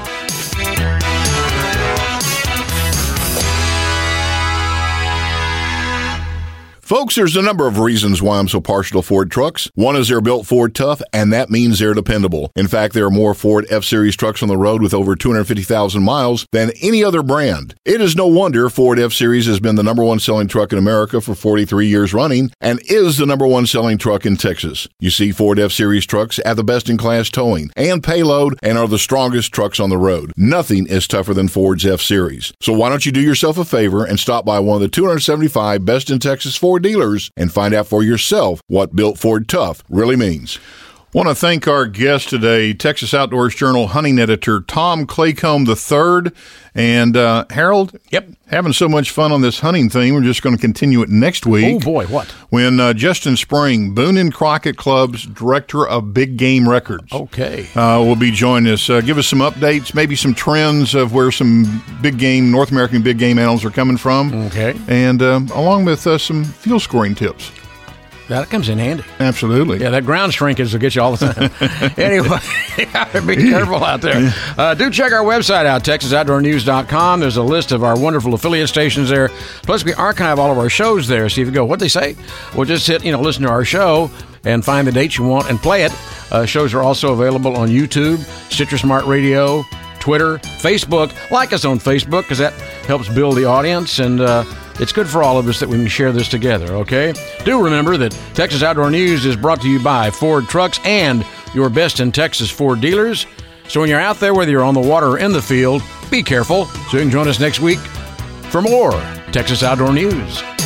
Folks, there's a number of reasons why I'm so partial to Ford trucks. One is they're built Ford tough, and that means they're dependable. In fact, there are more Ford F-Series trucks on the road with over two hundred fifty thousand miles than any other brand. It is no wonder Ford F-Series has been the number one selling truck in America for forty-three years running and is the number one selling truck in Texas. You see, Ford F-Series trucks have the best-in-class towing and payload and are the strongest trucks on the road. Nothing is tougher than Ford's F-Series. So why don't you do yourself a favor and stop by one of the two hundred seventy-five best-in-Texas Ford dealers and find out for yourself what built Ford tough really means. Want to thank our guest today, Texas Outdoors Journal hunting editor Tom Claycomb the third. And uh, Harold, yep, having so much fun on this hunting theme, we're just going to continue it next week. Oh, boy, what? When uh, Justin Spring, Boone and Crockett Club's director of Big Game Records, okay, uh, will be joining us. Uh, give us some updates, maybe some trends of where some big game, North American big game animals are coming from. Okay. And uh, along with uh, some field scoring tips. That comes in handy. Absolutely. Yeah, that ground shrinkage will get you all the time. Anyway, you got to be careful out there. Uh, do check our website out, texas outdoor news dot com. There's a list of our wonderful affiliate stations there. Plus, we archive all of our shows there. So if you go, what'd they say? Well, just hit, you know, listen to our show and find the dates you want and play it. Uh, shows are also available on YouTube, Stitcher Smart Radio, Twitter, Facebook. Like us on Facebook because that helps build the audience, and uh, it's good for all of us that we can share this together, okay? Do remember that Texas Outdoor News is brought to you by Ford Trucks and your best in Texas Ford dealers. So when you're out there, whether you're on the water or in the field, be careful so you can join us next week for more Texas Outdoor News.